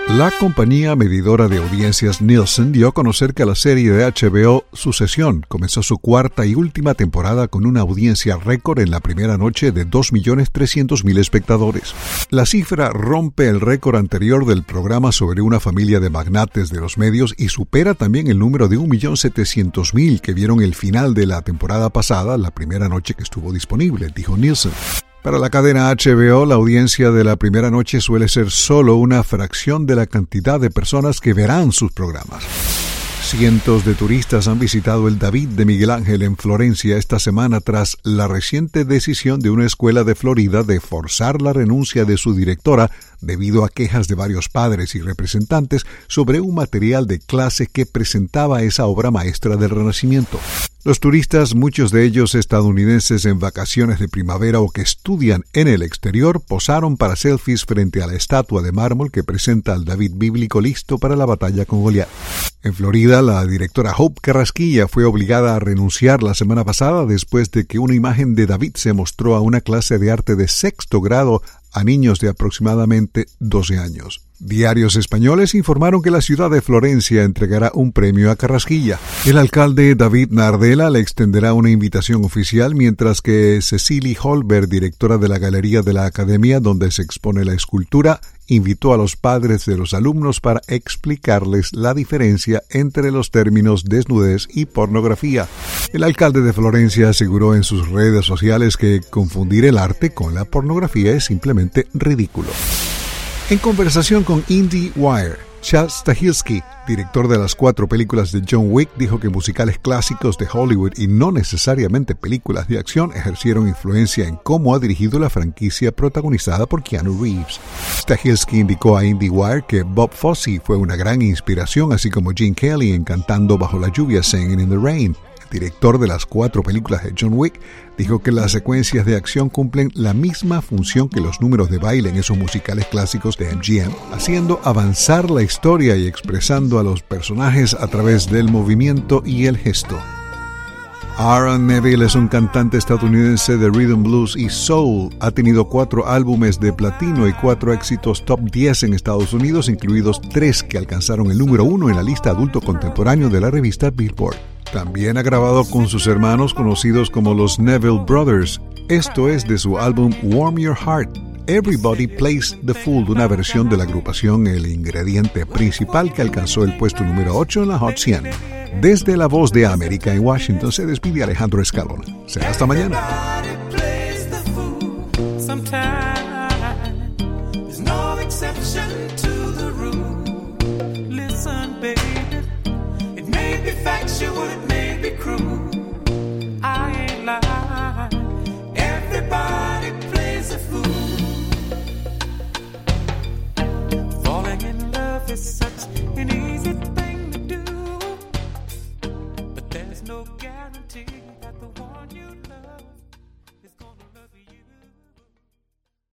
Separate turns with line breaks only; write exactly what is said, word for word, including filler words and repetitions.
La compañía medidora de audiencias Nielsen dio a conocer que la serie de H B O Sucesión comenzó su cuarta y última temporada con una audiencia récord en la primera noche de dos millones trescientos mil espectadores. La cifra rompe el récord anterior del programa sobre una familia de magnates de los medios y supera también el número de un millón setecientos mil que vieron el final de la temporada pasada, la primera noche que estuvo disponible, dijo Nielsen. Para la cadena H B O, la audiencia de la primera noche suele ser solo una fracción de la cantidad de personas que verán sus programas. Cientos de turistas han visitado el David de Miguel Ángel en Florencia esta semana tras la reciente decisión de una escuela de Florida de forzar la renuncia de su directora debido a quejas de varios padres y representantes sobre un material de clase que presentaba esa obra maestra del Renacimiento. Los turistas, muchos de ellos estadounidenses en vacaciones de primavera o que estudian en el exterior, posaron para selfies frente a la estatua de mármol que presenta al David bíblico listo para la batalla con Goliat. En Florida, la directora Hope Carrasquilla fue obligada a renunciar la semana pasada después de que una imagen de David se mostró a una clase de arte de sexto grado a niños de aproximadamente doce años. Diarios españoles informaron que la ciudad de Florencia entregará un premio a Carrasquilla. El alcalde David Nardella le extenderá una invitación oficial, mientras que Cecily Holberg, directora de la Galería de la Academia, donde se expone la escultura, invitó a los padres de los alumnos para explicarles la diferencia entre los términos desnudez y pornografía. El alcalde de Florencia aseguró en sus redes sociales que confundir el arte con la pornografía es simplemente ridículo. En conversación con IndieWire, Chad Stahelski, director de las cuatro películas de John Wick, dijo que musicales clásicos de Hollywood y no necesariamente películas de acción ejercieron influencia en cómo ha dirigido la franquicia protagonizada por Keanu Reeves. Stahelski indicó a IndieWire que Bob Fosse fue una gran inspiración, así como Gene Kelly en Cantando bajo la lluvia, Singing in the Rain. Director de las cuatro películas de John Wick, dijo que las secuencias de acción cumplen la misma función que los números de baile en esos musicales clásicos de M G M, haciendo avanzar la historia y expresando a los personajes a través del movimiento y el gesto. Aaron Neville es un cantante estadounidense de rhythm blues y soul. Ha tenido cuatro álbumes de platino y cuatro éxitos top diez en Estados Unidos, incluidos tres que alcanzaron el número uno en la lista adulto contemporáneo de la revista Billboard. También ha grabado con sus hermanos conocidos como los Neville Brothers. Esto es de su álbum Warm Your Heart. Everybody Plays the Fool, una versión de la agrupación El Ingrediente Principal que alcanzó el puesto número ocho en la Hot cien. Desde La Voz de América en Washington se despide Alejandro Escalona. Será hasta mañana.
Factual, it may be cruel. I ain't lying. Everybody plays a fool. Falling in love is such an easy thing to do, but there's no guarantee that the one you